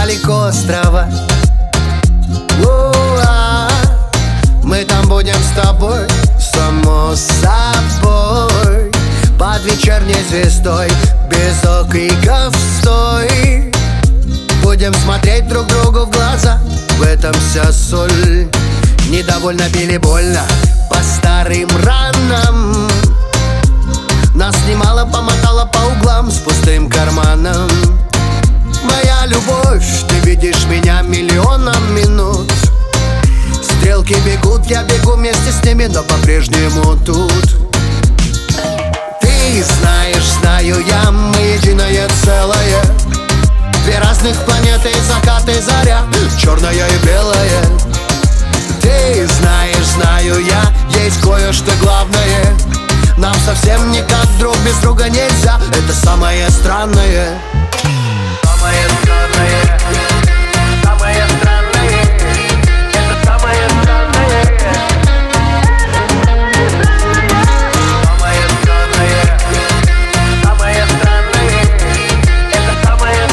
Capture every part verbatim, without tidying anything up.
далеко острова. У-а, мы там будем с тобой, само собой, под вечерней звездой, без окриков стой. Будем смотреть друг другу в глаза, в этом вся соль. Недовольно били больно по старым ранам. Нас немало помотало по углам с пустым карманом. Моя любовь, ты видишь меня миллионом минут. Стрелки бегут, я бегу вместе с ними, но по-прежнему тут. Ты знаешь, знаю я, мы единое целое. Две разных планеты, закат и заря, черное и белое. Ты знаешь, знаю я, есть кое-что главное. Нам совсем никак друг без друга нельзя. Это самое странное. Самое странное. Самое странное. Это самое странное. Самое странное. Самое странное. Это самое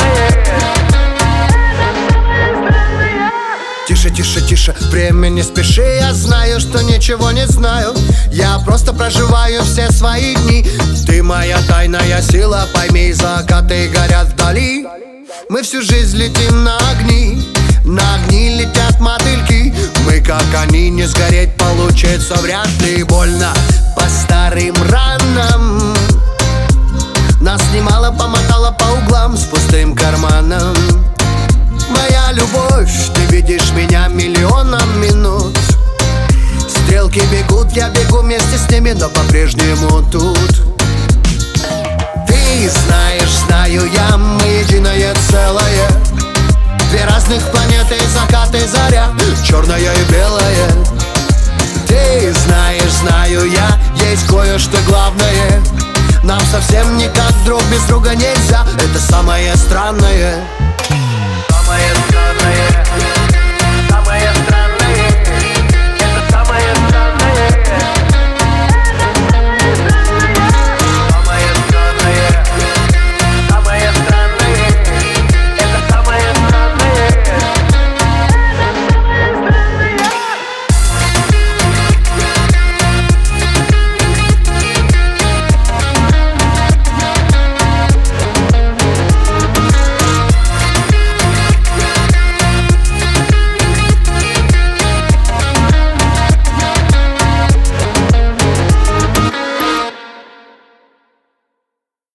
странное. Тише, тише, тише, время не спеши. Я знаю, что ничего не знаю. Я просто проживаю все свои дни. Ты моя тайная сила, пойми, закаты горят вдали. Мы всю жизнь летим на огни, на огни летят мотыльки. Мы как они, не сгореть получится вряд ли. Больно по старым ранам. Нас немало помотало по углам с пустым карманом. Моя любовь, ты видишь меня миллионом минут. Стрелки бегут, я бегу вместе с ними, но по-прежнему тут. Ты знаешь, знаю я, мы единое целое. Две разных планеты, закат и заря, черное и белое. Ты знаешь, знаю я, есть кое-что главное. Нам совсем никак друг без друга нельзя. Это самое странное.